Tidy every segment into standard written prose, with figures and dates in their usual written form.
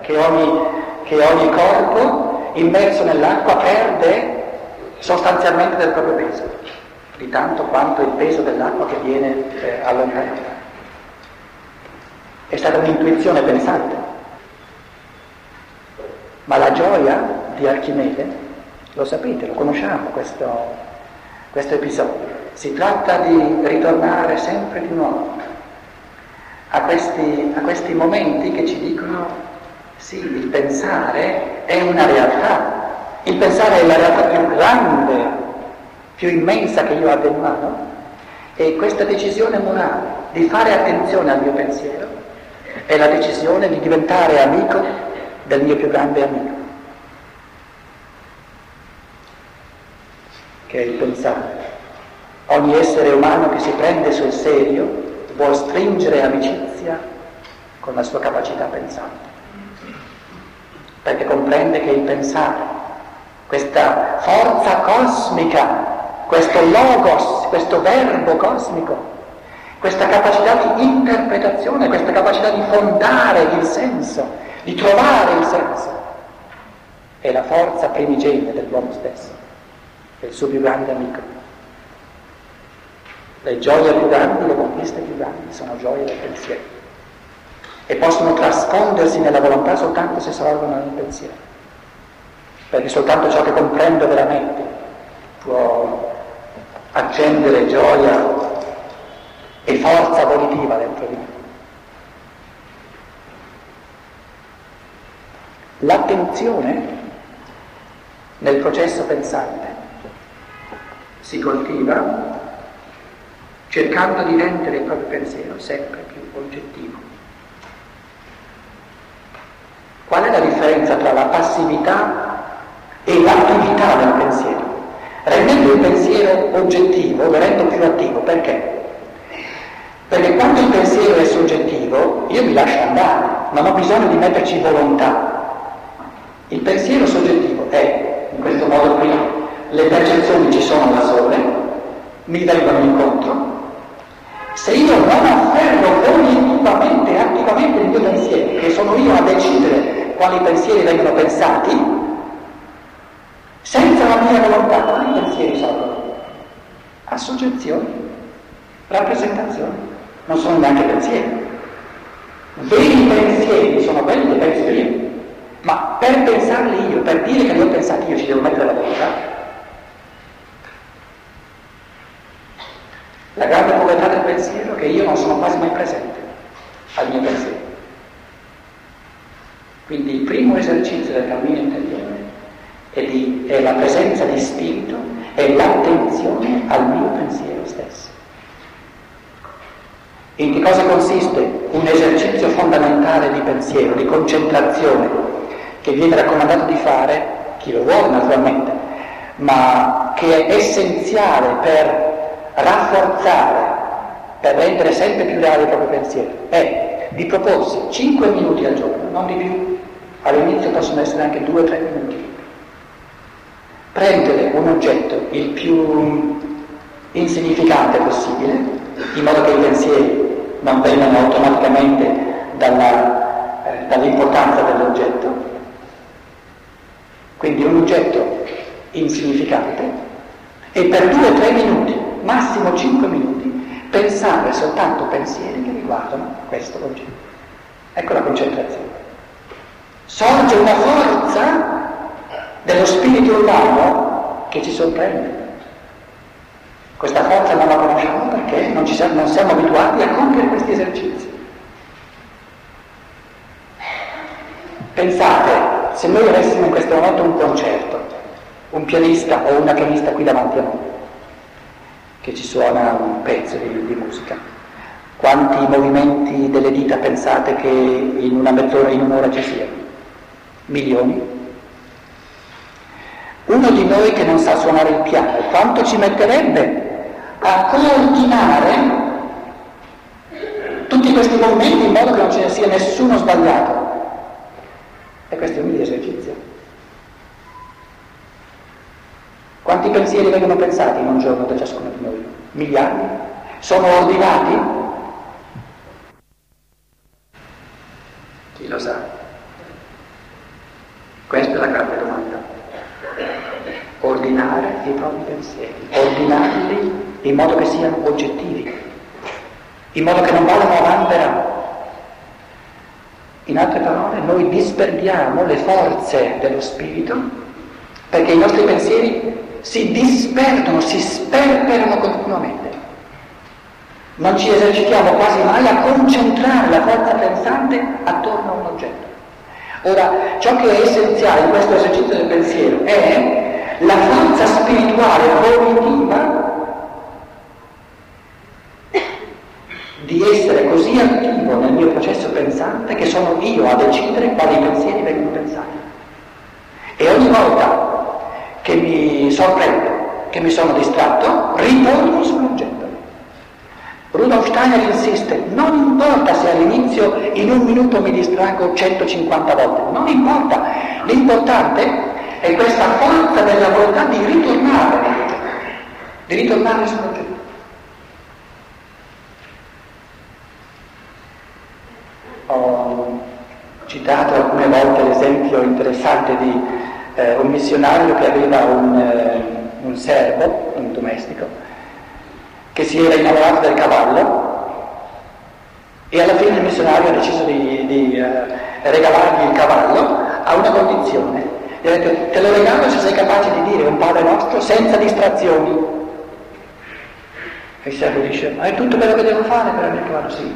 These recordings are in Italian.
che ogni corpo immerso nell'acqua perde sostanzialmente del proprio peso, di tanto quanto il peso dell'acqua che viene allontanata. È stata un'intuizione pensante. Ma la gioia di Archimede, lo sapete, lo conosciamo questo episodio. Si tratta di ritornare sempre di nuovo a questi momenti che ci dicono sì, il pensare è una realtà. Il pensare è la realtà più grande, più immensa che io abbia in mano, e questa decisione morale di fare attenzione al mio pensiero è la decisione di diventare amico del mio più grande amico, che è il pensare. Ogni essere umano che si prende sul serio vuol stringere amicizia con la sua capacità pensante, perché comprende che il pensare, questa forza cosmica, questo logos, questo verbo cosmico, questa capacità di interpretazione, questa capacità di fondare il senso, di trovare il senso, è la forza primigenia dell'uomo stesso, è il suo più grande amico. Le gioie più grandi, le conquiste più grandi sono gioie del pensiero e possono trasfondersi nella volontà soltanto se sorgono nel pensiero, perché soltanto ciò che comprendo veramente può accendere gioia e forza volitiva dentro di me. L'attenzione nel processo pensante si coltiva cercando di rendere il proprio pensiero sempre più oggettivo. Qual è la differenza tra la passività e l'attività del pensiero? Rendendo il pensiero oggettivo lo rendo più attivo. Perché? Perché quando il pensiero è soggettivo io mi lascio andare, non ho bisogno di metterci volontà. Il pensiero soggettivo è, in questo modo qui, le percezioni ci sono da sole, mi vengono incontro. Se io non afferro volitivamente, attivamente il mio pensiero, che sono io a decidere quali pensieri vengono pensati, senza la mia volontà, quali pensieri sorgono? Associazioni, rappresentazioni, non sono neanche pensieri. Veri pensieri sono quelli che penso io, ma per pensarli io, per dire che li ho pensati io, ci devo mettere la volontà. La grande povertà del pensiero è che io non sono quasi mai presente al mio pensiero. Quindi il primo esercizio del cammino interiore è la presenza di spirito e l'attenzione al mio pensiero stesso. In che cosa consiste un esercizio fondamentale di pensiero, di concentrazione, che viene raccomandato di fare, chi lo vuole naturalmente, ma che è essenziale per rafforzare, per rendere sempre più reale il proprio pensiero, è di proporsi 5 minuti al giorno, non di più. All'inizio possono essere anche 2 o 3 minuti. Prendere un oggetto il più insignificante possibile, in modo che i pensieri non vengano automaticamente dall'importanza dell'oggetto. Quindi un oggetto insignificante, e per 2 o 3 minuti, massimo 5 minuti, pensare soltanto pensieri che riguardano questo oggetto. Ecco la concentrazione. Sorge una forza dello spirito umano che ci sorprende. Questa forza non la conosciamo perché non siamo abituati a compiere questi esercizi. Pensate, se noi avessimo in questo momento un concerto, un pianista o una pianista qui davanti a noi, che ci suona un pezzo di musica, quanti movimenti delle dita pensate che in una mezz'ora, in un'ora ci siano? Milioni? Uno di noi che non sa suonare il piano, quanto ci metterebbe a coordinare tutti questi movimenti in modo che non ce ne sia nessuno sbagliato? E questo è un esercizio. Quanti pensieri vengono pensati in un giorno da ciascuno di noi? Miliardi? Sono ordinati? Chi lo sa? Questa è la grande domanda. Ordinare i propri pensieri, ordinarli in modo che siano oggettivi, in modo che non vadano avanti per anni. In altre parole, noi disperdiamo le forze dello spirito perché i nostri pensieri si disperdono, si sperperano continuamente. Non ci esercitiamo quasi mai a concentrare la forza pensante attorno a un oggetto. Ora, ciò che è essenziale in questo esercizio del pensiero è la forza spirituale volitiva di essere così attivo nel mio processo pensante che sono io a decidere quali pensieri vengono pensati. E ogni volta che mi sorprendo, che mi sono distratto, ritorno sull'oggetto. Rudolf Steiner insiste, non importa se all'inizio in un minuto mi distraggo 150 volte, non importa, l'importante è questa forza della volontà di ritornare sull'oggetto. Ho citato alcune volte l'esempio interessante di un missionario che aveva un servo, un domestico, che si era innamorato del cavallo e alla fine il missionario ha deciso di regalargli il cavallo a una condizione. Gli ha detto: te lo regalo se sei capace di dire un Padre Nostro senza distrazioni. E il servo dice: ma è tutto quello che devo fare per il cavallo? Sì.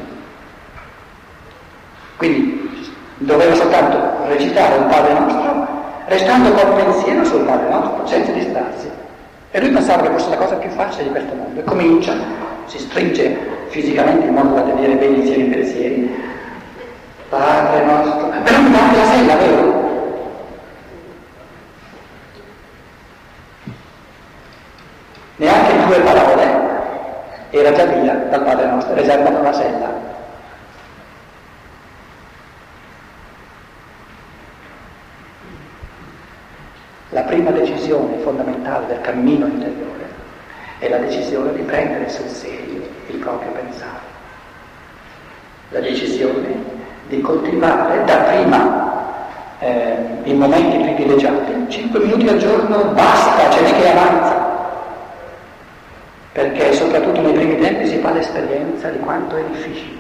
Quindi doveva soltanto recitare un Padre Nostro restando col pensiero sul Padre Nostro, senza distrarsi. E lui pensava che fosse la cosa più facile di questo mondo. E comincia, si stringe fisicamente in modo da tenere bene insieme i pensieri. Padre Nostro. Però mi dà anche la sella, vero? Neanche 2 parole, era già via dal Padre Nostro, riservato una sella. La prima decisione fondamentale del cammino interiore è la decisione di prendere sul serio il proprio pensare, la decisione di coltivare dapprima in momenti privilegiati, 5 minuti al giorno basta, ce n'è che avanza, perché soprattutto nei primi tempi si fa l'esperienza di quanto è difficile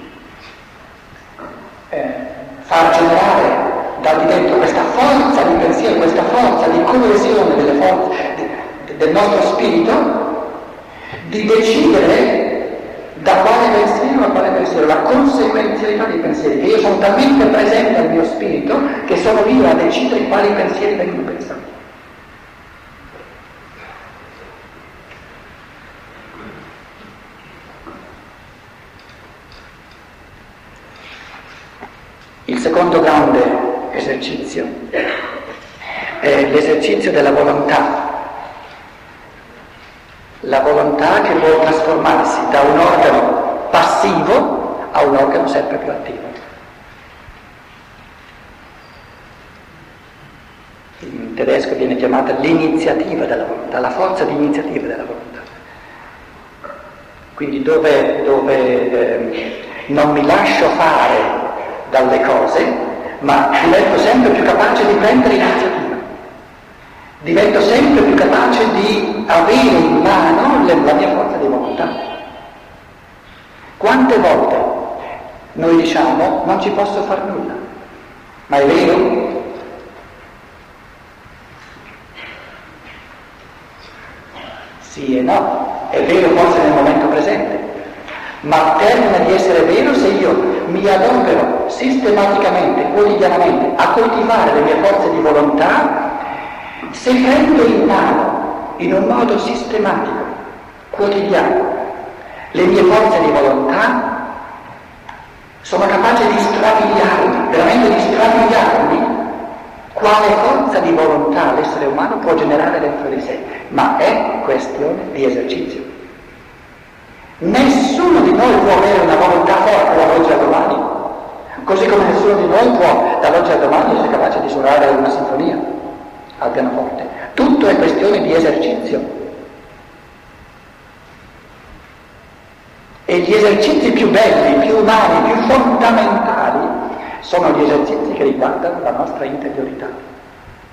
far generare da di dentro questa forza di pensiero, questa forza di coesione delle forze del nostro spirito, di decidere da quale pensiero a quale pensiero, la conseguenzialità dei pensieri, che io sono talmente presente al mio spirito che sono io a decidere quali pensieri vengono pensati. Il secondo grande esercizio è l'esercizio della volontà, la volontà che vuole trasformarsi da un organo passivo a un organo sempre più attivo. In tedesco viene chiamata l'iniziativa della volontà, la forza di iniziativa della volontà. Quindi dove non mi lascio fare dalle cose, ma divento sempre più capace di prendere iniziativa, divento sempre più capace di avere in mano la mia forza di volontà. Quante volte noi diciamo non ci posso far nulla, ma è vero? Sì e no, è vero forse nel momento presente, ma termina di essere vero se io mi adopero sistematicamente, quotidianamente a coltivare le mie forze di volontà, se prendo in mano in un modo sistematico, quotidiano, le mie forze di volontà, sono capace di strabiliarmi, veramente di strabiliarmi, quale forza di volontà l'essere umano può generare dentro di sé, ma è questione di esercizio. Nessuno di noi può avere una volontà forte dall'oggi al domani, così come nessuno di noi può dall'oggi al domani essere capace di suonare una sinfonia al pianoforte. Tutto è questione di esercizio. E gli esercizi più belli, più umani, più fondamentali sono gli esercizi che riguardano la nostra interiorità.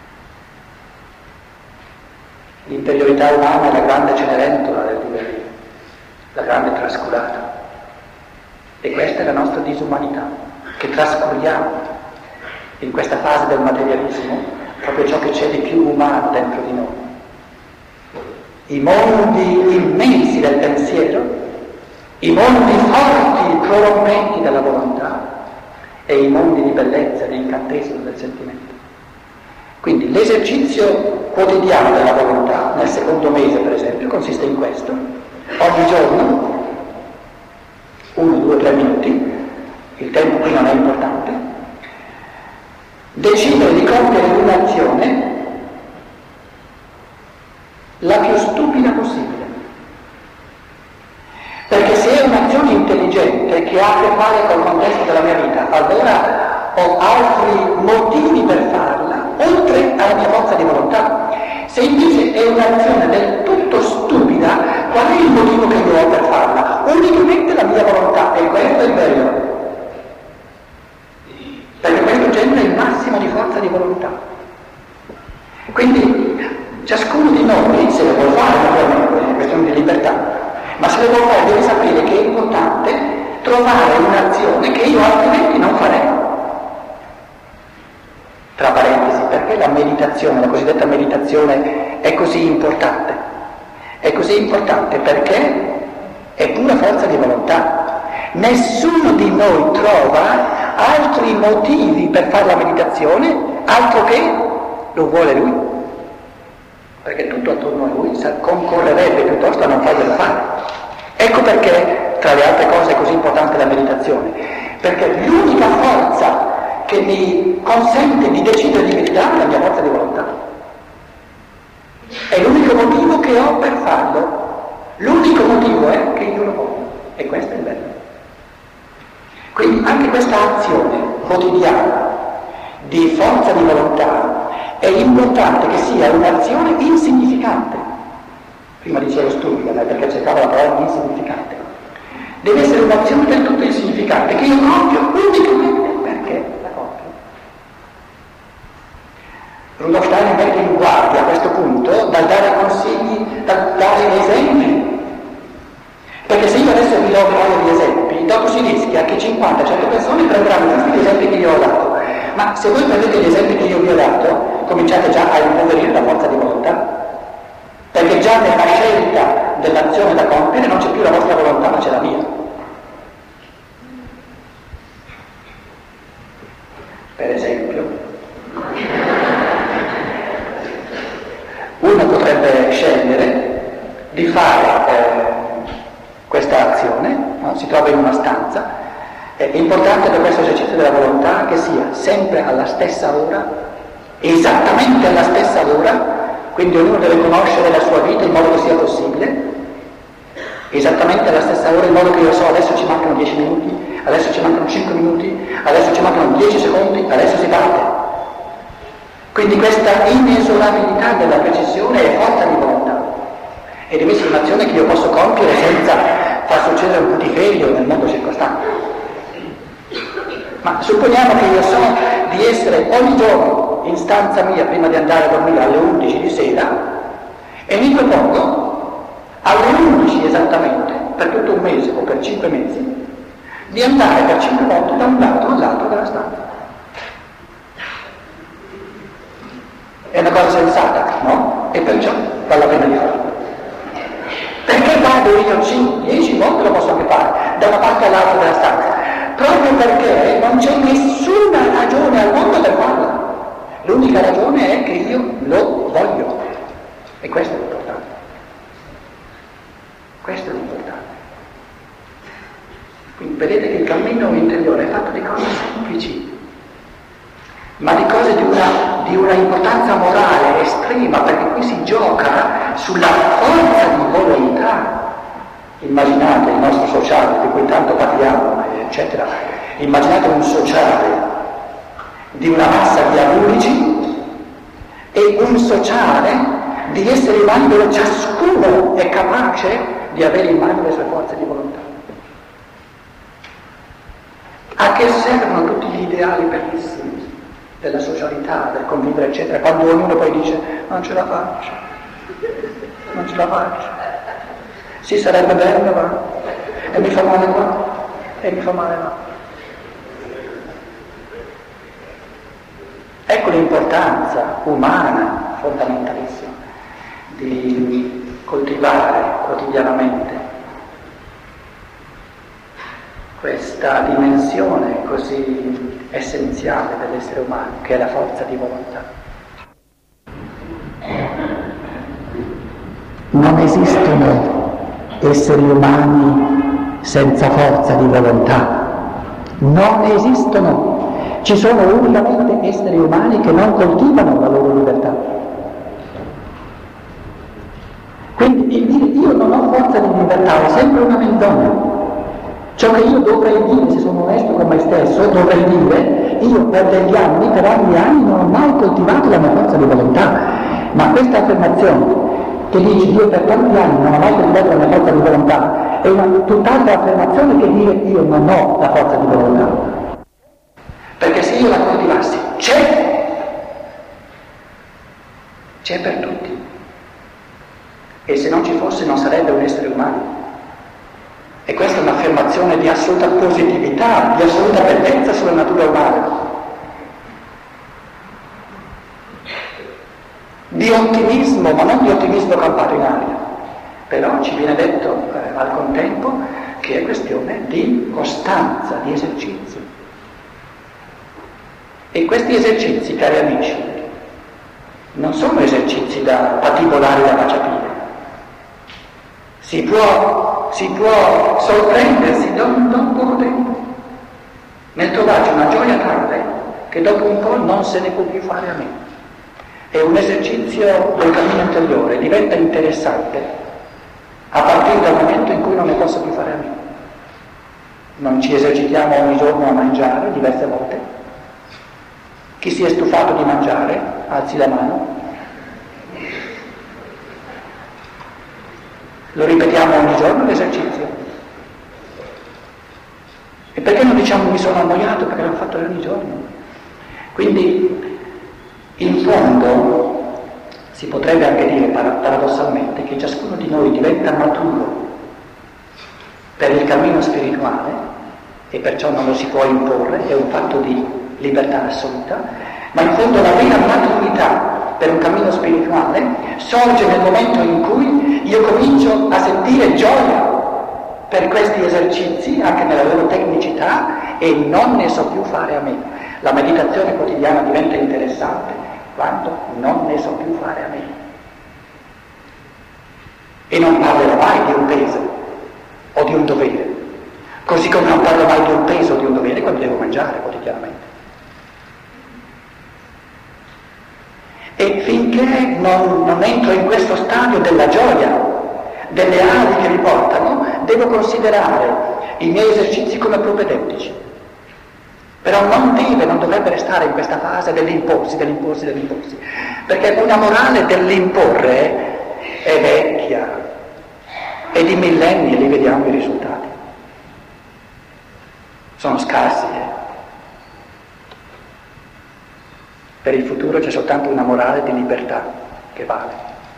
L'interiorità umana è la grande Cenerentola del divenire, la grande trascurata. E questa è la nostra disumanità, che trascuriamo in questa fase del materialismo, proprio ciò che c'è di più umano dentro di noi. I mondi immensi del pensiero, i mondi forti, prorompenti della volontà e i mondi di bellezza, di incantesimo del sentimento. Quindi l'esercizio quotidiano della volontà, nel secondo mese per esempio, consiste in questo: ogni giorno, 1, 2, 3 minuti, il tempo qui non è importante, decidere di compiere un'azione la più stupida possibile. Perché se è un'azione intelligente che ha a che fare col contesto della mia vita, allora ho altri motivi per farla, oltre alla mia forza di volontà. Se invece è un'azione del tutto stupida, qual è il motivo che io ho per farla? Unicamente la mia volontà, e questo è il bello. Perché questo genera il massimo di forza di volontà. Quindi ciascuno di noi, se lo vuole fare, naturalmente, è una questione di libertà, ma se lo vuole fare deve sapere che è importante trovare un'azione che io altrimenti non farei. Tra parentesi, perché la meditazione, la cosiddetta meditazione, è così importante? È così importante perché è pura forza di volontà. Nessuno di noi trova altri motivi per fare la meditazione, altro che lo vuole lui. Perché tutto attorno a lui concorrerebbe piuttosto a non farglielo fare. Ecco perché, tra le altre cose, è così importante la meditazione. Perché l'unica forza che mi consente di decidere di meditare è la mia forza di volontà. È l'unico motivo che ho per farlo. L'unico motivo è che io lo voglio. E questo è il bello. Quindi anche questa azione quotidiana di forza di volontà è importante che sia un'azione insignificante. Prima dicevo stupida, perché cercavo la parola insignificante. Deve essere un'azione del tutto insignificante che io compio unicamente perché la compio. Rudolf Steiner mette in guardia a questo punto dal dare consigli, dal dare esempi. Perché se io adesso vi do un paio di esempi, dopo si rischia che 50-100 persone prenderanno tutti gli esempi che io ho dato. Ma se voi prendete gli esempi che io vi ho dato, cominciate già a impoverire la forza di volontà. Perché già nella scelta dell'azione da compiere non c'è più la vostra volontà, ma c'è la mia. Per esempio, uno potrebbe scegliere di fare questa azione, no? Si trova in una stanza. È importante per questo esercizio della volontà che sia sempre alla stessa ora, esattamente alla stessa ora, quindi ognuno deve conoscere la sua vita in modo che sia possibile, esattamente alla stessa ora, in modo che io so adesso ci mancano 10 minuti, adesso ci mancano 5 minuti, adesso ci mancano 10 secondi, adesso si parte. Quindi questa inesorabilità della precisione è forza di volontà e deve essere un'azione che io posso compiere senza far succedere un putiferio nel mondo circostante. Ma supponiamo che io so di essere ogni giorno in stanza mia prima di andare a dormire alle 11 di sera e mi propongo alle 11 esattamente, per tutto un mese o per 5 mesi, di andare per 5 volte da un lato all'altro della stanza. È una cosa sensata, no? E perciò vale la pena di farlo. Perché vado io 10 volte lo posso anche fare, da una parte all'altra della stanza? Proprio perché non c'è nessuna ragione al mondo per farlo. L'unica ragione è che io lo voglio. E questo è l'importante. Questo è l'importante. Quindi vedete che il cammino interiore è fatto di cose semplici, ma di cose di una importanza morale estrema, perché qui si gioca sulla forza di volontà. Immaginate il nostro sociale, di cui tanto parliamo, eccetera. Immaginate un sociale di una massa di adulti e un sociale di esseri umani dove ciascuno è capace di avere in mano le sue forze di volontà. A che servono tutti gli ideali bellissimi della socialità, del convivere, eccetera, quando ognuno poi dice non ce la faccio? ce la faccio. Sì, sarebbe bello, ma e mi fa male qua, e mi fa male là. Ecco l'importanza umana, fondamentalissima, di coltivare quotidianamente questa dimensione così essenziale dell'essere umano, che è la forza di volontà. Non esistono esseri umani senza forza di volontà, non esistono. Ci sono unicamente esseri umani che non coltivano la loro libertà. Quindi il dire io non ho forza di libertà è sempre una menzogna. Ciò che io dovrei dire, se sono onesto con me stesso, dovrei dire io per degli anni, per anni e anni non ho mai coltivato la mia forza di volontà. Ma questa affermazione che dice io per tanti anni non ho mai coltivato la mia forza di volontà è una tutt'altra affermazione che dire io non ho la forza di volontà. Perché se io la coltivassi, c'è per tutti. E se non ci fosse non sarebbe un essere umano. E questa è un'affermazione di assoluta positività, di assoluta bellezza sulla natura umana. Di ottimismo, ma non di ottimismo campato in aria. Però ci viene detto al contempo che è questione di costanza, di esercizio. E questi esercizi, cari amici, non sono esercizi da patibolare, da baciapile. Si può sorprendersi dopo poco tempo nel trovarci una gioia tale che dopo un po' non se ne può più fare a meno. È un esercizio del cammino interiore, diventa interessante a partire dal momento in cui non ne posso più fare a meno. Non ci esercitiamo ogni giorno a mangiare, diverse volte. Chi si è stufato di mangiare, alzi la mano. Lo ripetiamo ogni giorno l'esercizio. E perché non diciamo mi sono annoiato? Perché l'ho fatto ogni giorno. Quindi, in fondo, si potrebbe anche dire paradossalmente che ciascuno di noi diventa maturo per il cammino spirituale e perciò non lo si può imporre, è un fatto di libertà assoluta, ma in fondo la vera maturità per un cammino spirituale sorge nel momento in cui io comincio a sentire gioia per questi esercizi, anche nella loro tecnicità, e non ne so più fare a meno. La meditazione quotidiana diventa interessante quando non ne so più fare a meno. E non parlerò mai di un peso o di un dovere, così come non parlo mai di un peso o di un dovere quando devo mangiare quotidianamente. E finché non entro in questo stadio della gioia, delle ali che mi portano, devo considerare i miei esercizi come propedeutici. Però non dovrebbe restare in questa fase dell'imporsi, perché una morale dell'imporre è vecchia, e di millenni li vediamo i risultati. Sono scarsi. Per il futuro c'è soltanto una morale di libertà che vale.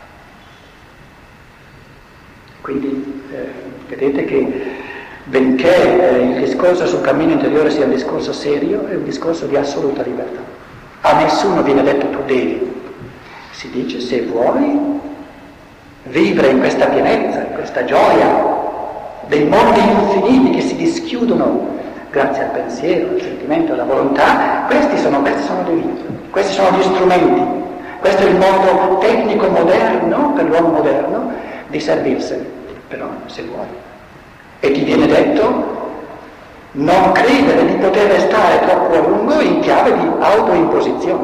Quindi vedete che benché il discorso sul cammino interiore sia un discorso serio, è un discorso di assoluta libertà. A nessuno viene detto tu devi. Si dice se vuoi vivere in questa pienezza, in questa gioia dei mondi infiniti che si dischiudono grazie al pensiero, al sentimento, alla volontà, questi sono le vie, questi sono gli strumenti, questo è il modo tecnico moderno, per l'uomo moderno, di servirsene, però se vuoi. E ti viene detto non credere di poter restare troppo a lungo in chiave di autoimposizione,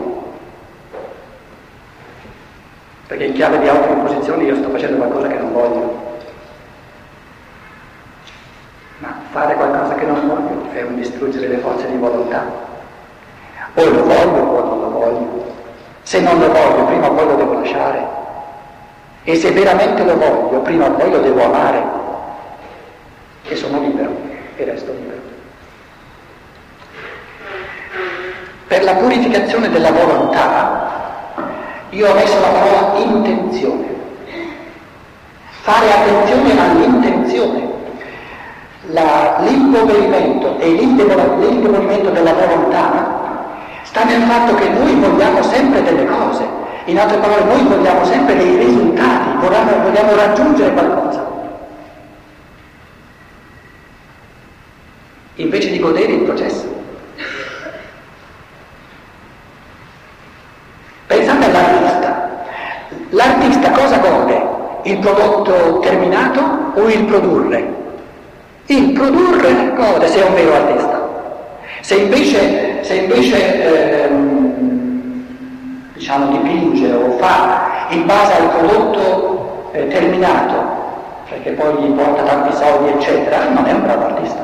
perché in chiave di autoimposizione io sto facendo qualcosa che non voglio. Ma fare qualcosa che non voglio è un distruggere le forze di volontà. O lo voglio o non lo voglio. Se non lo voglio, prima o poi lo devo lasciare. E se veramente lo voglio, prima o poi lo devo amare. E sono libero, e resto libero. Per la purificazione della volontà, io ho messo la parola intenzione. Fare attenzione all'intenzione. L'impoverimento e l'indebolimento della volontà sta nel fatto che noi vogliamo sempre delle cose, in altre parole noi vogliamo sempre dei risultati, vogliamo raggiungere qualcosa, invece di godere il processo. Pensate all'artista. L'artista cosa gode? Il prodotto terminato o il produrre? Il produrre gode se è un vero artista. Se invece dipinge o fa in base al prodotto terminato, perché poi gli porta tanti soldi eccetera, non è un bravo artista.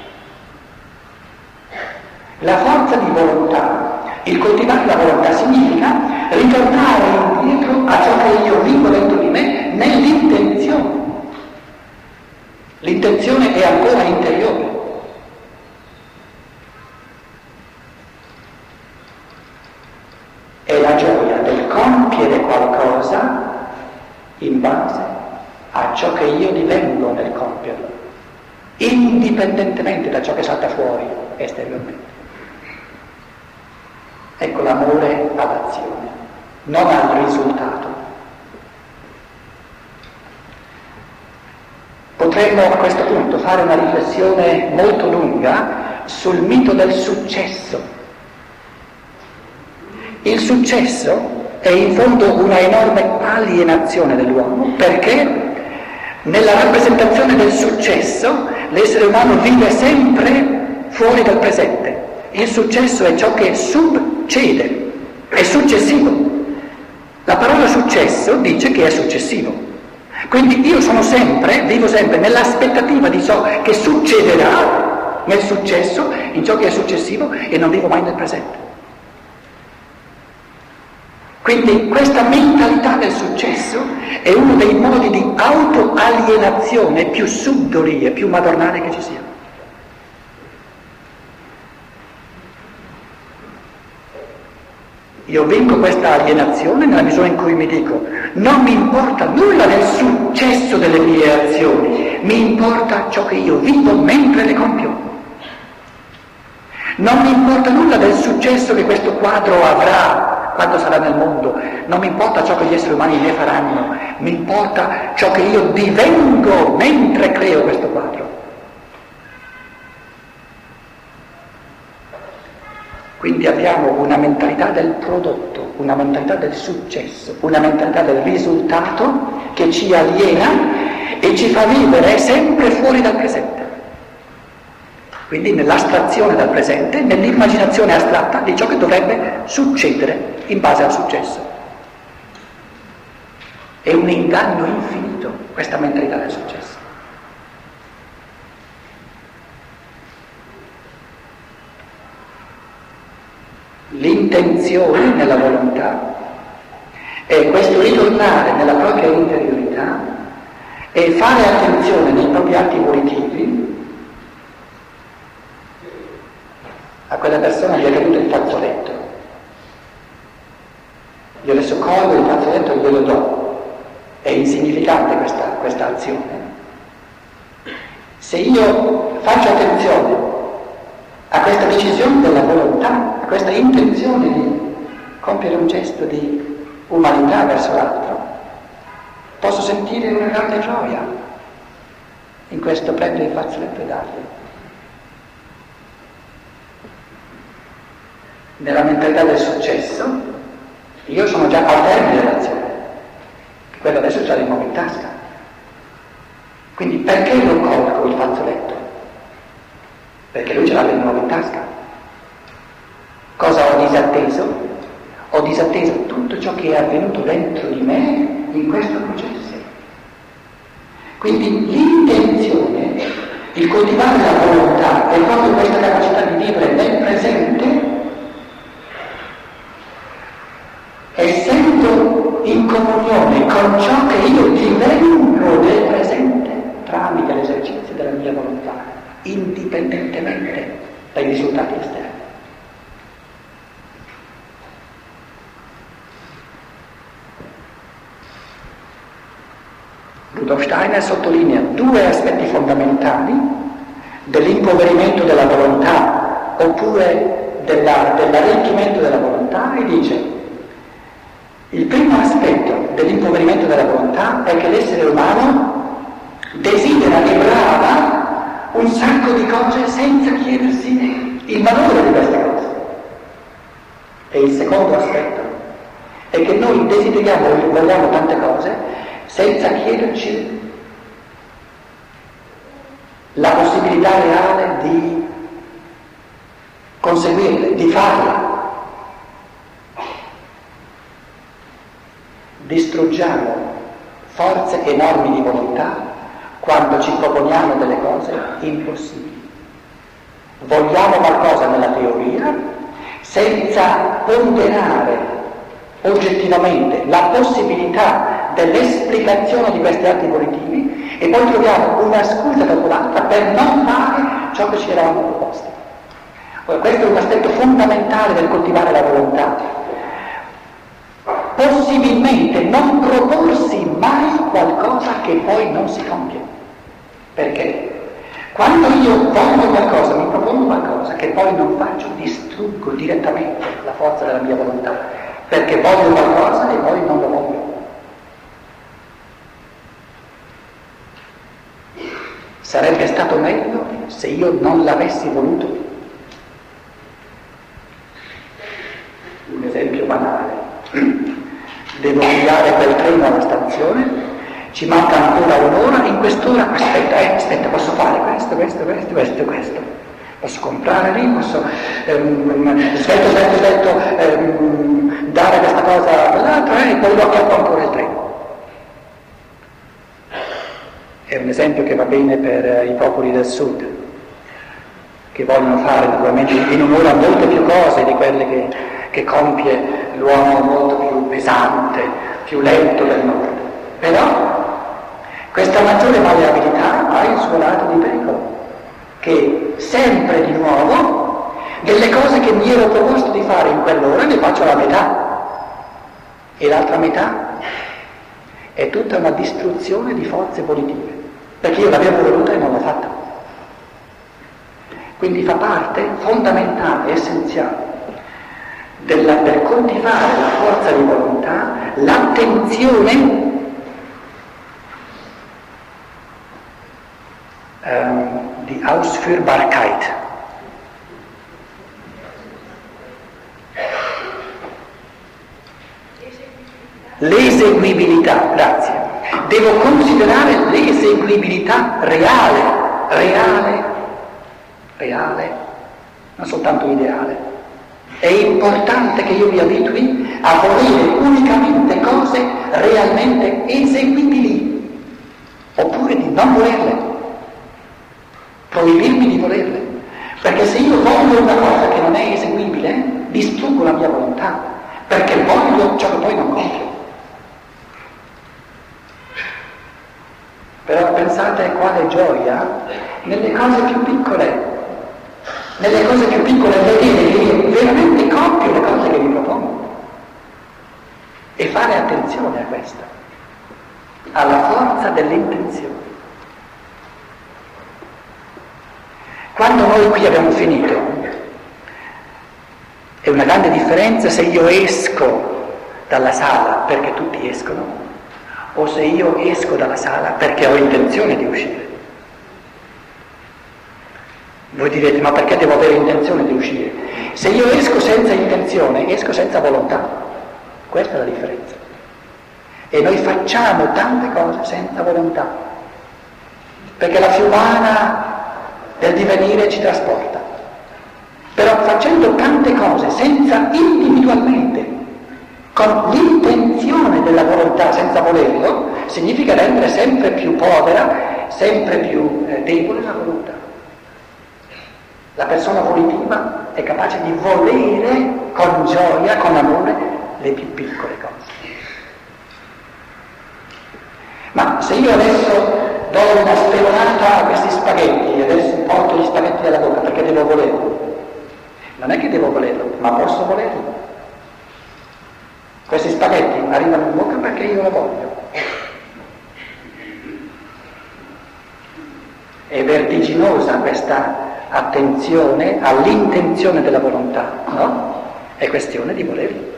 La forza di volontà, il coltivare la volontà significa ritornare indietro a ciò che io vivo dentro di me nell'intenzione. L'intenzione è ancora interiore. È la gioia del compiere qualcosa in base a ciò che io divengo nel compierlo, indipendentemente da ciò che salta fuori esteriormente. Ecco l'amore all'azione, non al risultato. Potremmo a questo punto fare una riflessione molto lunga sul mito del successo. Il successo è in fondo una enorme alienazione dell'uomo, perché nella rappresentazione del successo l'essere umano vive sempre fuori dal presente. Il successo è ciò che succede, è successivo. La parola successo dice che è successivo. Quindi io vivo sempre nell'aspettativa di ciò che succederà nel successo, in ciò che è successivo, e non vivo mai nel presente. Quindi questa mentalità del successo è uno dei modi di autoalienazione più subdoli e più madornali che ci siano. Io vinco questa alienazione nella misura in cui mi dico: non mi importa nulla del successo delle mie azioni, mi importa ciò che io vivo mentre le compio. Non mi importa nulla del successo che questo quadro avrà quando sarà nel mondo, non mi importa ciò che gli esseri umani ne faranno, mi importa ciò che io divengo mentre creo questo quadro. Quindi abbiamo una mentalità del prodotto, una mentalità del successo, una mentalità del risultato che ci aliena e ci fa vivere sempre fuori dal presente. Quindi nell'astrazione dal presente, nell'immaginazione astratta di ciò che dovrebbe succedere in base al successo. È un inganno infinito questa mentalità del successo. L'intenzione nella volontà è questo ritornare nella propria interiorità e fare attenzione nei propri atti volitivi. A quella persona gli è caduto il fazzoletto, io adesso colgo il fazzoletto e glielo do. È insignificante questa azione. Se io faccio attenzione a questa decisione della volontà, a questa intenzione di compiere un gesto di umanità verso l'altro, posso sentire una grande gioia in questo prendere il fazzoletto e dargli. Nella mentalità del successo io sono già al termine dell'azione, quello adesso c'ha di nuovo in tasca, quindi perché non colgo il fazzoletto? Perché lui ce l'ha di nuovo in tasca. Cosa ho disatteso? Ho disatteso tutto ciò che è avvenuto dentro di me in questo processo. Quindi l'intenzione, il coltivare la volontà è proprio questa capacità di vivere nel presente, essendo in comunione con ciò che io divengo nel presente tramite l'esercizio della mia volontà, indipendentemente dai risultati esterni. Rudolf Steiner sottolinea due aspetti fondamentali dell'impoverimento della volontà oppure dell'arricchimento della volontà e dice: il primo aspetto dell'impoverimento della volontà è che l'essere umano desidera e brama un sacco di cose senza chiedersi il valore di queste cose. E il secondo aspetto è che noi desideriamo e vogliamo tante cose senza chiederci la possibilità reale di conseguirle, di farle. Distruggiamo forze enormi di volontà quando ci proponiamo delle cose impossibili. Vogliamo qualcosa nella teoria senza ponderare oggettivamente la possibilità dell'esplicazione di questi atti volitivi e poi troviamo una scusa dopo l'altra per non fare ciò che ci eravamo proposti. Ora, questo è un aspetto fondamentale del coltivare la volontà. Possibilmente non proporsi mai qualcosa che poi non si compie. Perché? Quando io voglio qualcosa, mi propongo qualcosa che poi non faccio, distruggo direttamente la forza della mia volontà, perché voglio qualcosa e poi non lo voglio. Sarebbe stato meglio se io non l'avessi voluto. Un esempio banale. Devo guidare quel treno alla stazione, ci manca ancora un'ora, in quest'ora aspetta, posso fare questo, posso comprare lì, posso dare questa cosa all'altra e poi lo acchiappo ancora il treno. È un esempio che va bene per i popoli del sud, che vogliono fare naturalmente in un'ora molte più cose di quelle che compie l'uomo molto più pesante, più lento del nord. Però questa maggiore malleabilità ha il suo lato di pericolo, che sempre di nuovo delle cose che mi ero proposto di fare in quell'ora ne faccio la metà, e l'altra metà è tutta una distruzione di forze volitive, perché io l'avevo voluta e non l'ho fatta. Quindi fa parte fondamentale, essenziale per coltivare la forza di volontà, l'attenzione di Ausführbarkeit. L'eseguibilità, grazie. Devo considerare l'eseguibilità reale, non soltanto ideale. È importante che io mi abitui a volere unicamente cose realmente eseguibili, oppure di non volerle, proibirmi di volerle, perché se io voglio una cosa che non è eseguibile, distruggo la mia volontà, perché voglio ciò che poi non compio. Però pensate quale gioia nelle cose più piccole. Nelle cose più piccole vedere che io veramente compio le cose che mi propongo e fare attenzione a questo, alla forza dell'intenzione. Quando noi qui abbiamo finito, è una grande differenza se io esco dalla sala perché tutti escono o se io esco dalla sala perché ho intenzione di uscire. Voi direte, ma perché devo avere intenzione di uscire? Se io esco senza intenzione, esco senza volontà. Questa è la differenza. E noi facciamo tante cose senza volontà, perché la fiumana del divenire ci trasporta. Però facendo tante cose senza individualmente, con l'intenzione della volontà, senza volerlo, significa rendere sempre più povera, sempre più debole la volontà. La persona volitiva è capace di volere con gioia, con amore, le più piccole cose. Ma se io adesso do una speronata a questi spaghetti, adesso porto gli spaghetti alla bocca perché devo volerlo, non è che devo volerlo, ma posso volerlo. Questi spaghetti arrivano in bocca perché io lo voglio. è vertiginosa questa attenzione all'intenzione della volontà, no? È questione di volerlo.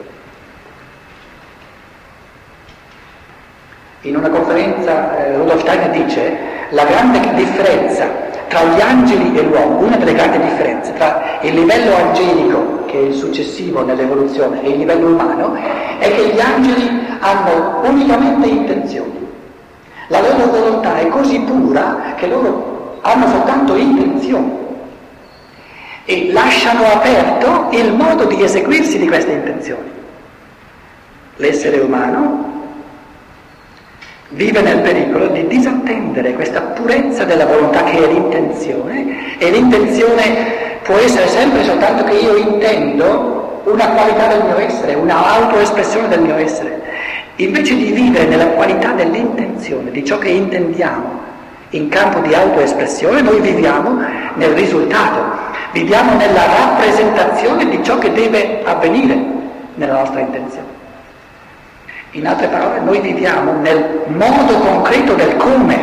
In una conferenza Rudolf Steiner dice la grande differenza tra gli angeli e l'uomo, una delle grandi differenze tra il livello angelico, che è il successivo nell'evoluzione, e il livello umano, è che gli angeli hanno unicamente intenzioni. La loro volontà è così pura che loro hanno soltanto intenzioni e lasciano aperto il modo di eseguirsi di queste intenzioni. L'essere umano vive nel pericolo di disattendere questa purezza della volontà che è l'intenzione, e l'intenzione può essere sempre soltanto che io intendo una qualità del mio essere, una autoespressione del mio essere. Invece di vivere nella qualità dell'intenzione, di ciò che intendiamo in campo di autoespressione, noi viviamo nel risultato, viviamo nella rappresentazione di ciò che deve avvenire nella nostra intenzione. In altre parole, noi viviamo nel modo concreto del come.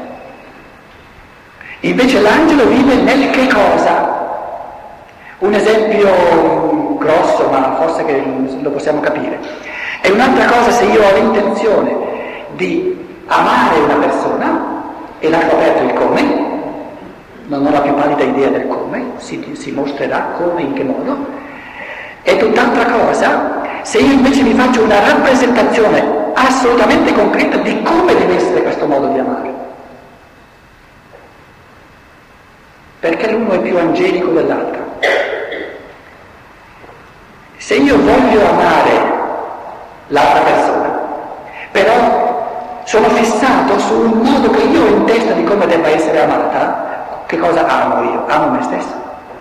Invece l'angelo vive nel che cosa. Un esempio grosso, ma forse che lo possiamo capire. È un'altra cosa se io ho l'intenzione di amare una persona e lascio aperto il come, non ho la più pallida idea del come, si mostrerà come, in che modo. È tutt'altra cosa se io invece mi faccio una rappresentazione assolutamente concreta di come deve essere questo modo di amare. Perché l'uno è più angelico dell'altro. Se io voglio amare l'altra persona, però sono fissato su un modo che io ho in testa di come debba essere amata, che cosa amo io? Amo me stesso.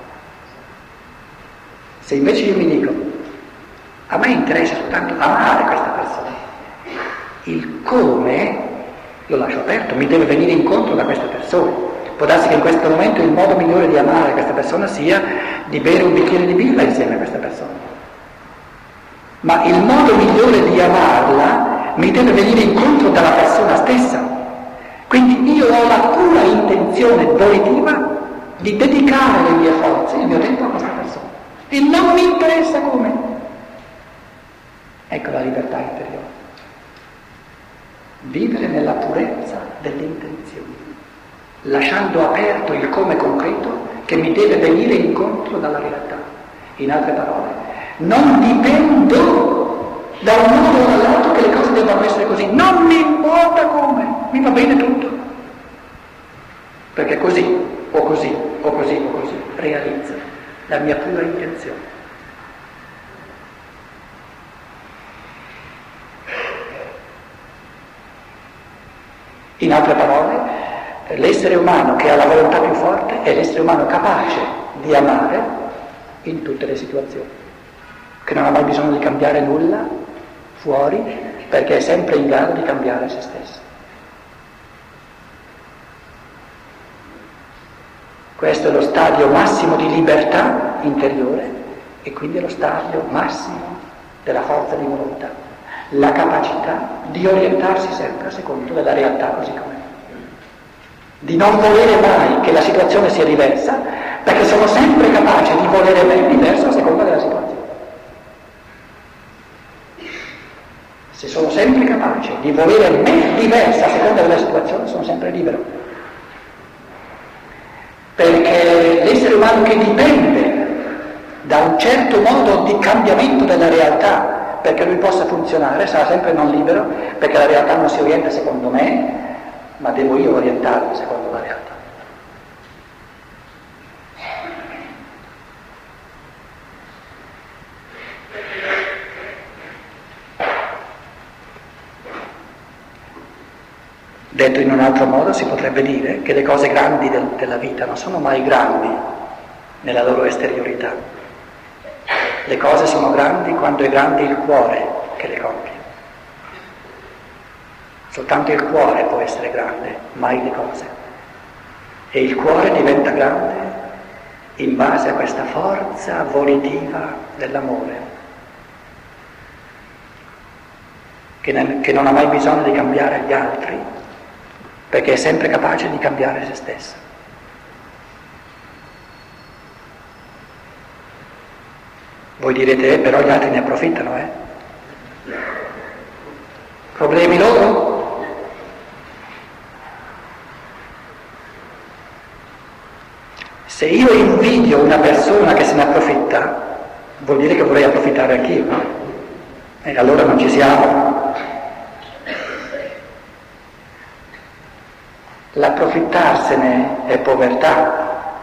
Se invece io mi dico, a me interessa soltanto amare questa persona, il come lo lascio aperto, mi deve venire incontro da questa persona. Può darsi che in questo momento il modo migliore di amare questa persona sia di bere un bicchiere di birra insieme a questa persona. Ma il modo migliore di amarla mi deve venire incontro dalla persona stessa. Quindi io ho la pura intenzione volitiva di dedicare le mie forze, il mio tempo a questa persona. E non mi interessa come. Ecco la libertà interiore. Vivere nella purezza delle intenzioni, lasciando aperto il come concreto che mi deve venire incontro dalla realtà. In altre parole, non dipendo da un modo o dall'altro che le cose debbano essere così, non mi importa come, mi va bene tutto. Perché così, o così, o così, o così, realizza la mia pura intenzione. In altre parole, l'essere umano che ha la volontà più forte è l'essere umano capace di amare in tutte le situazioni, che non ha mai bisogno di cambiare nulla fuori, perché è sempre in grado di cambiare se stesso. Questo è lo stadio massimo di libertà interiore e quindi è lo stadio massimo della forza di volontà. La capacità di orientarsi sempre a secondo della realtà così com'è, di non volere mai che la situazione sia diversa, perché sono sempre capace di volere me diverso a seconda della situazione. Se sono sempre capace di volere me diversa a seconda della situazione, sono sempre libero. Perché l'essere umano che dipende da un certo modo di cambiamento della realtà perché lui possa funzionare, sarà sempre non libero, perché la realtà non si orienta secondo me, ma devo io orientarmi secondo la realtà. Detto in un altro modo, si potrebbe dire che le cose grandi della vita non sono mai grandi nella loro esteriorità. Le cose sono grandi quando è grande il cuore che le compie. Soltanto il cuore può essere grande, mai le cose. E il cuore diventa grande in base a questa forza volitiva dell'amore, che non ha mai bisogno di cambiare gli altri, perché è sempre capace di cambiare se stesso. Voi direte, però gli altri ne approfittano, Problemi loro? Se io invidio una persona che se ne approfitta, vuol dire che vorrei approfittare anch'io, no? E allora non ci siamo. L'approfittarsene è povertà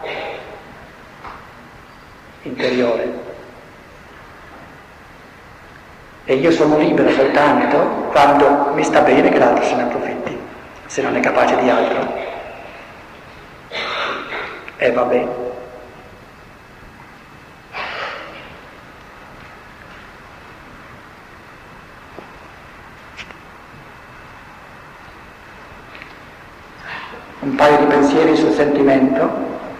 interiore. E io sono libero soltanto quando mi sta bene che l'altro se ne approfitti, se non è capace di altro. E va bene. Un paio di pensieri sul sentimento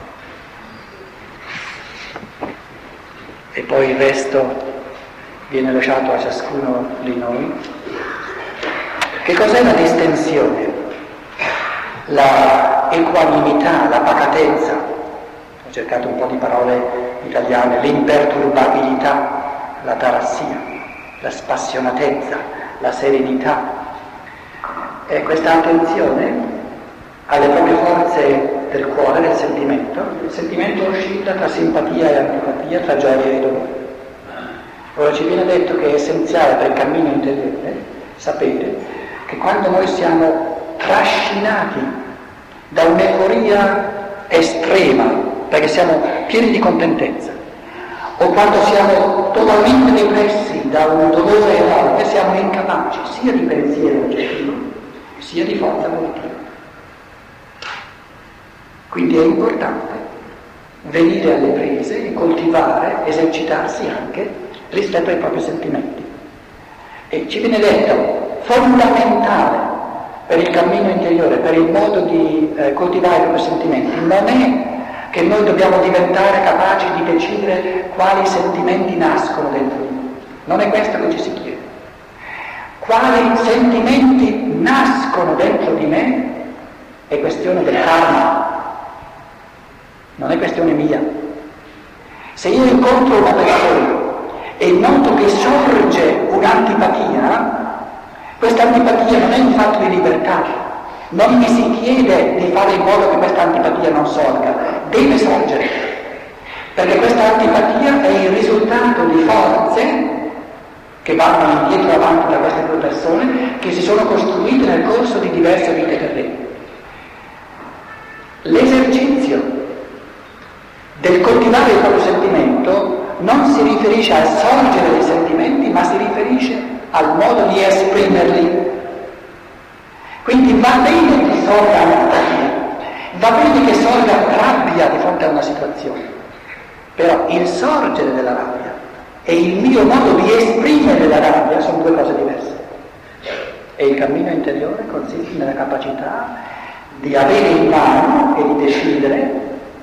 e poi il resto viene lasciato a ciascuno di noi. Che cos'è la distensione? La equanimità, la pacatezza. Ho cercato un po' di parole italiane, l'imperturbabilità, la tarassia, la spassionatezza, la serenità. E questa attenzione alle proprie forze del cuore, del sentimento. Il sentimento oscilla tra simpatia e antipatia, tra gioia e dolore. Ora ci viene detto che è essenziale per il cammino interiore sapere che quando noi siamo trascinati da un'euforia estrema, perché siamo pieni di contentezza, o quando siamo totalmente depressi da un dolore enorme, siamo incapaci sia di pensiero oggettivo sia di forza volitiva. Quindi è importante venire alle prese e coltivare, esercitarsi anche rispetto ai propri sentimenti. E ci viene detto, fondamentale per il cammino interiore, per il modo di coltivare i propri sentimenti, non è che noi dobbiamo diventare capaci di decidere quali sentimenti nascono dentro di noi. Non è questo che ci si chiede. Quali sentimenti nascono dentro di me è questione del karma, non è questione mia. Se io incontro una persona e noto che sorge un'antipatia, questa antipatia non è un fatto di libertà, non mi si chiede di fare in modo che questa antipatia non sorga, deve sorgere, perché questa antipatia è il risultato di forze che vanno indietro e avanti da queste due persone, che si sono costruite nel corso di diverse vite terrene. L'esercizio del coltivare il proprio sentimento non si riferisce al sorgere dei sentimenti, ma si riferisce al modo di esprimerli. Quindi va bene che sorga antipatia, va bene che sorga rabbia di fronte a una situazione, però il sorgere della rabbia e il mio modo di esprimere la rabbia sono due cose diverse. E il cammino interiore consiste nella capacità di avere in mano e di decidere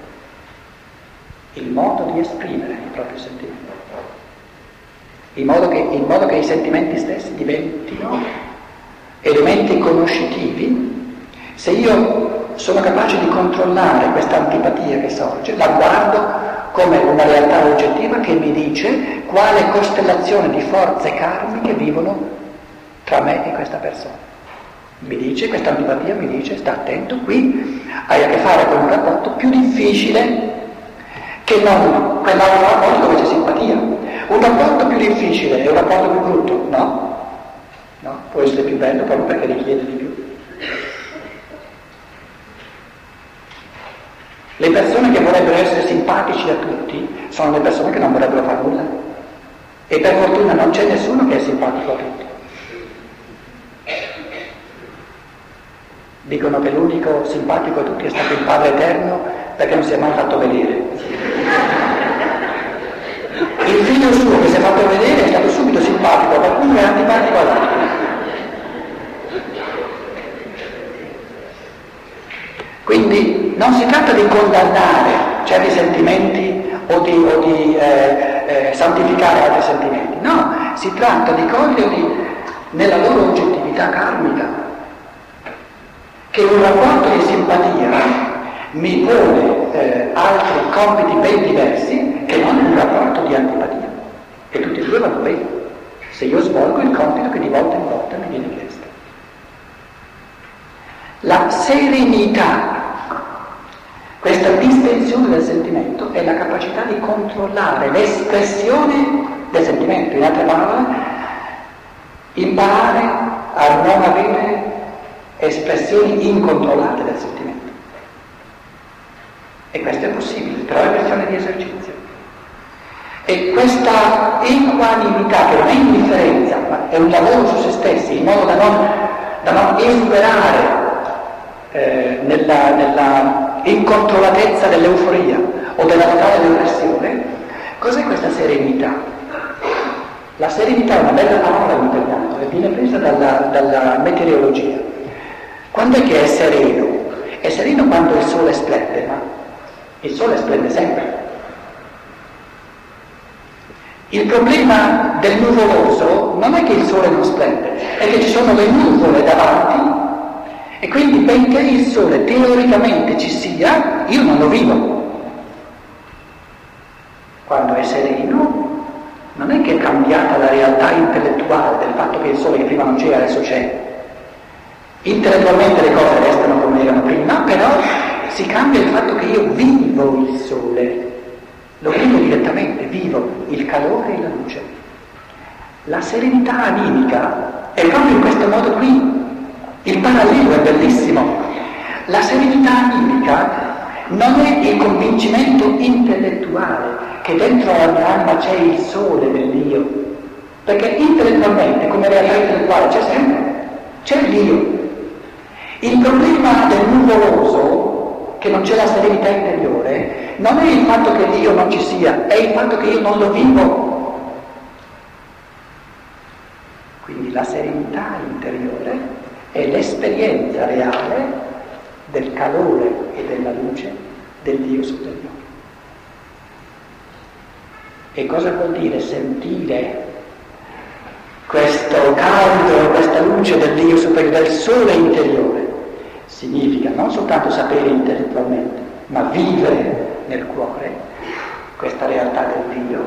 il modo di esprimere i propri sentimenti, in modo che i sentimenti stessi diventino elementi conoscitivi. Se io sono capace di controllare questa antipatia che sorge, la guardo come una realtà oggettiva che mi dice quale costellazione di forze karmiche vivono tra me e questa persona. Mi dice, questa antipatia mi dice, sta attento, qui hai a che fare con un rapporto più difficile che non quell'altro rapporto dove c'è simpatia. Un rapporto più difficile è un rapporto più brutto? No, può essere più bello proprio perché richiede di più. Le persone che vorrebbero essere simpatici a tutti sono le persone che non vorrebbero fare nulla, e per fortuna non c'è nessuno che è simpatico a tutti. Dicono che l'unico simpatico a tutti è stato il Padre Eterno, perché non si è mai fatto vedere. Il figlio suo che si è fatto vedere è stato subito simpatico a qualcuno e antipatico all'altro. Quindi non si tratta di condannare certi sentimenti o di santificare altri sentimenti, no, si tratta di coglierli nella loro oggettività karmica, che un rapporto di simpatia mi pone altri compiti ben diversi che non un rapporto di antipatia. e tutti e due vanno bene, se io svolgo il compito che di volta in volta mi viene chiesto. La serenità, questa distensione del sentimento, è la capacità di controllare l'espressione del sentimento, in altre parole, imparare a non avere espressioni incontrollate del sentimento. E questo è possibile, però è questione di esercizio. E questa equanimità, che non è indifferenza, ma è un lavoro su se stessi, in modo da non esuberare nella incontrollatezza dell'euforia o della totale depressione. Cos'è questa serenità? La serenità è una bella parola in italiano e viene presa dalla meteorologia. Quando è che è sereno? È sereno quando il sole splende, ma il sole splende sempre. Il problema del nuvoloso non è che il sole non splende, è che ci sono le nuvole davanti e quindi benché il sole teoricamente ci sia, io non lo vivo. Quando è sereno non è che è cambiata la realtà intellettuale del fatto che il sole che prima non c'era adesso c'è. Intellettualmente le cose restano come erano prima, però si cambia il fatto che io vivo il sole. Lo vivo direttamente, vivo il calore e la luce. La serenità animica è proprio in questo modo qui. Il parallelo è bellissimo. La serenità animica non è il convincimento intellettuale che dentro la mia anima c'è il sole dell'io, perché intellettualmente, come realtà intellettuale, c'è sempre, c'è l'io. Il problema del nuvoloso, che non c'è la serenità interiore, non è il fatto che Dio non ci sia, è il fatto che io non lo vivo. Quindi la serenità interiore è l'esperienza reale del calore e della luce del Dio superiore. E cosa vuol dire sentire questo caldo, questa luce del Dio superiore, del sole interiore? Significa non soltanto sapere intellettualmente, ma vivere nel cuore questa realtà del Dio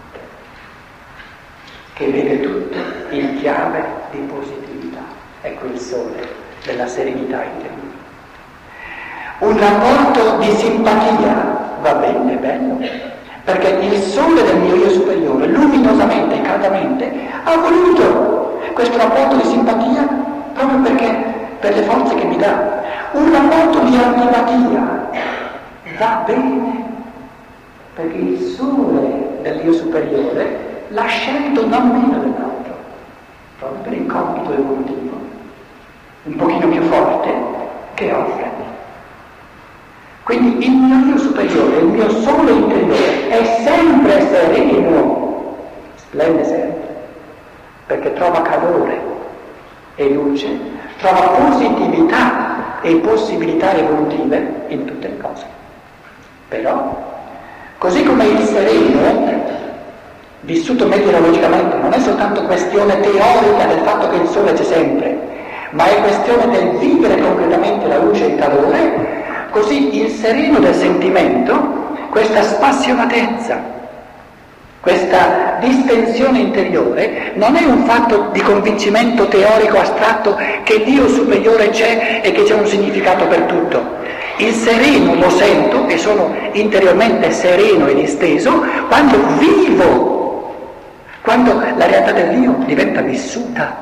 che vede tutto in chiave di positività. Ecco il sole della serenità interiore. Un rapporto di simpatia va bene, è bello, perché il sole del mio io superiore, luminosamente e caldamente, ha voluto questo rapporto di simpatia proprio perché per le forze che mi dà. Un rapporto di antipatia va bene, perché il sole dell'io superiore l'ha scelto non meno dell'altro, proprio per il compito evolutivo, un pochino più forte, che offre. Quindi il mio io superiore, il mio sole interiore è sempre sereno, splende sempre, perché trova calore e luce, trova positività e possibilità evolutive in tutte le cose. Però, così come il sereno, vissuto meteorologicamente, non è soltanto questione teorica del fatto che il sole c'è sempre, ma è questione del vivere concretamente la luce e il calore, così il sereno del sentimento, questa spassionatezza, questa distensione interiore, non è un fatto di convincimento teorico astratto che Dio superiore c'è e che c'è un significato per tutto. Il sereno lo sento e sono interiormente sereno e disteso quando vivo, quando la realtà del Dio diventa vissuta,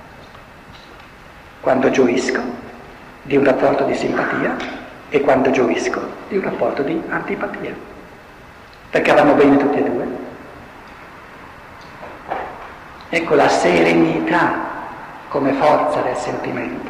quando gioisco di un rapporto di simpatia e quando gioisco di un rapporto di antipatia, perché vanno bene tutti e due. Ecco la serenità come forza del sentimento.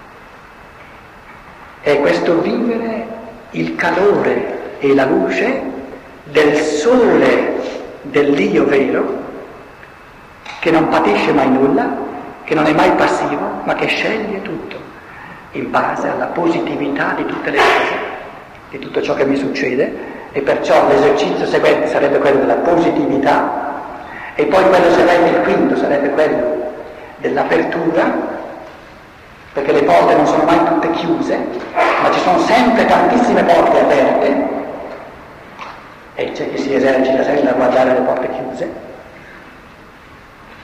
È questo vivere il calore e la luce del sole dell'io vero, che non patisce mai nulla, che non è mai passivo, ma che sceglie tutto in base alla positività di tutte le cose, di tutto ciò che mi succede, e perciò l'esercizio seguente sarebbe quello della positività. E poi quello sarebbe il quinto, sarebbe quello dell'apertura, perché le porte non sono mai tutte chiuse, ma ci sono sempre tantissime porte aperte, e c'è chi si esercita sempre a guardare le porte chiuse,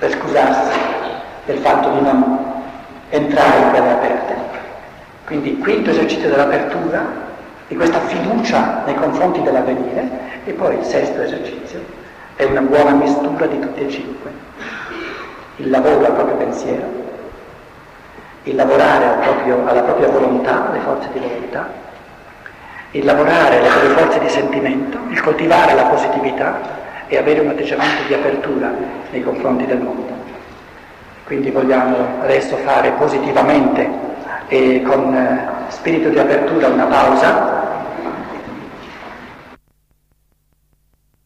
per scusarsi del fatto di non entrare in quelle aperte. Quindi quinto esercizio dell'apertura, di questa fiducia nei confronti dell'avvenire, e poi il sesto esercizio è una buona mistura di tutti e cinque. Il lavoro al proprio pensiero, il lavorare alla propria volontà, alle forze di volontà, il lavorare alle proprie forze di sentimento, il coltivare la positività e avere un atteggiamento di apertura nei confronti del mondo. Quindi vogliamo adesso fare positivamente e con spirito di apertura una pausa